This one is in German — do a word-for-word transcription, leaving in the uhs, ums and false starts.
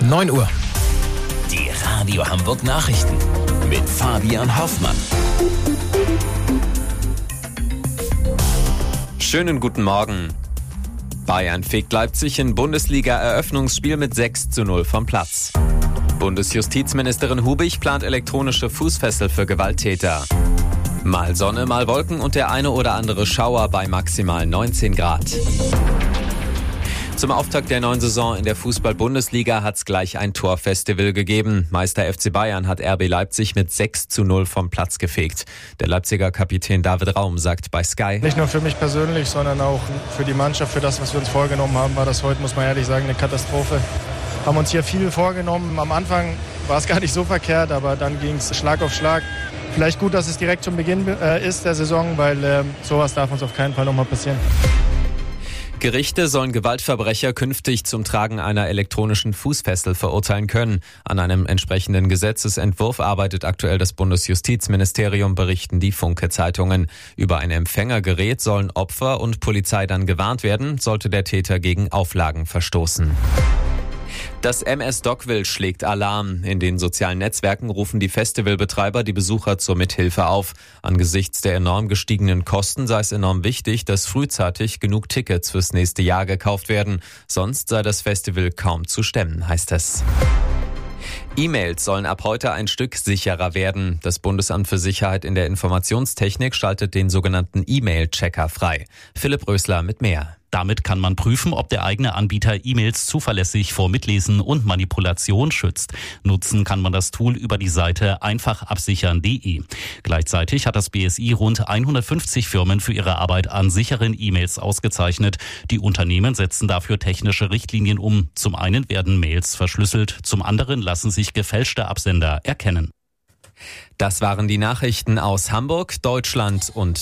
neun Uhr. Die Radio Hamburg Nachrichten mit Fabian Hoffmann. Schönen guten Morgen. Bayern fegt Leipzig in Bundesliga-Eröffnungsspiel mit sechs zu null vom Platz. Bundesjustizministerin Hubich plant elektronische Fußfessel für Gewalttäter. Mal Sonne, mal Wolken und der eine oder andere Schauer bei maximal neunzehn Grad. Zum Auftakt der neuen Saison in der Fußball-Bundesliga hat es gleich ein Torfestival gegeben. Meister F C Bayern hat R B Leipzig mit sechs zu null vom Platz gefegt. Der Leipziger Kapitän David Raum sagt bei Sky: Nicht nur für mich persönlich, sondern auch für die Mannschaft, für das, was wir uns vorgenommen haben, war das heute, muss man ehrlich sagen, eine Katastrophe. Wir haben uns hier viel vorgenommen. Am Anfang war es gar nicht so verkehrt, aber dann ging es Schlag auf Schlag. Vielleicht gut, dass es direkt zum Beginn äh, ist der Saison, weil äh, sowas darf uns auf keinen Fall nochmal passieren. Gerichte sollen Gewaltverbrecher künftig zum Tragen einer elektronischen Fußfessel verurteilen können. An einem entsprechenden Gesetzesentwurf arbeitet aktuell das Bundesjustizministerium, berichten die Funke-Zeitungen. Über ein Empfängergerät sollen Opfer und Polizei dann gewarnt werden, sollte der Täter gegen Auflagen verstoßen. Das M S Dockville schlägt Alarm. In den sozialen Netzwerken rufen die Festivalbetreiber die Besucher zur Mithilfe auf. Angesichts der enorm gestiegenen Kosten sei es enorm wichtig, dass frühzeitig genug Tickets fürs nächste Jahr gekauft werden. Sonst sei das Festival kaum zu stemmen, heißt es. E-Mails sollen ab heute ein Stück sicherer werden. Das Bundesamt für Sicherheit in der Informationstechnik schaltet den sogenannten E-Mail-Checker frei. Philipp Rösler mit mehr. Damit kann man prüfen, ob der eigene Anbieter E-Mails zuverlässig vor Mitlesen und Manipulation schützt. Nutzen kann man das Tool über die Seite einfach absichern punkt de. Gleichzeitig hat das B S I rund hundertfünfzig Firmen für ihre Arbeit an sicheren E-Mails ausgezeichnet. Die Unternehmen setzen dafür technische Richtlinien um. Zum einen werden Mails verschlüsselt, zum anderen lassen sich gefälschte Absender erkennen. Das waren die Nachrichten aus Hamburg, Deutschland und